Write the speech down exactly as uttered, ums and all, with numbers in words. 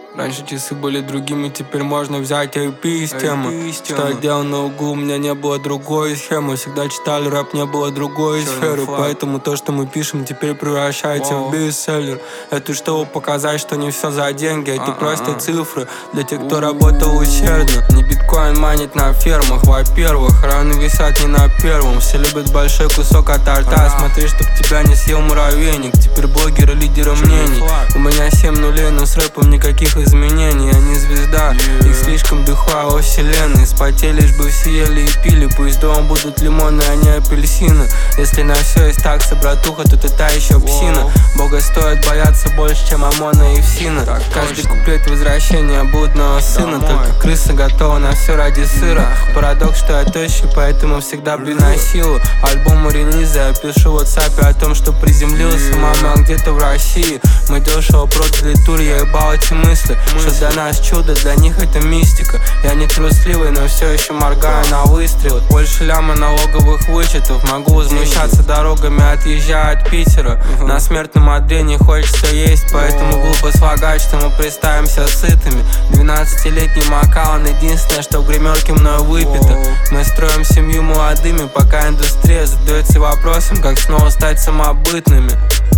Раньше часы были другими, теперь можно взять ай пи из темы. Что я делал на углу, у меня не было другой схемы. Всегда читали рэп, не было другой сферы. Поэтому то, что мы пишем, теперь превращается в бестселлер. Это чтобы показать, что не все за деньги. Это просто цифры для тех, кто работал усердно. Не биткоин манить на фермах. Во-первых, раны висят не на первом. Все любят большой кусок от торта. Смотри, чтоб тебя не съел муравейник. Теперь блогеры лидеры мнений. У меня семь нулей, но с рэпом никаких изменений. Я не звезда, их слишком дыхла во вселенной. Спотели, лишь бы все ели и пили. Пусть дома будут лимоны, а не апельсины. Если на все есть такса, братуха, то ты та еще псина. Бога стоит бояться больше, чем Омона и Фсина. Каждый куплет возвращения блудного сына. Только крыса готова на все ради сыра. Парадокс, что я тощий, поэтому всегда бью на силу. Альбомы, релизы, я пишу в WhatsApp о том, что приземлился. Мама где-то в России. Мы дешево продали тур, я ебал эти мысли. Что для нас чудо, для них это мистика. Я не трусливый, но все еще моргаю на выстрел. Больше ляма налоговых вычетов. Могу возмущаться дорогами, отъезжая от Питера. На смертном одре не хочется есть, поэтому глупо слагать, что мы представимся сытыми. Двенадцатилетний Макаон, единственное, что в гримерке мною выпито. Мы строим семью молодыми, пока индустрия задается вопросом, как снова стать самобытными.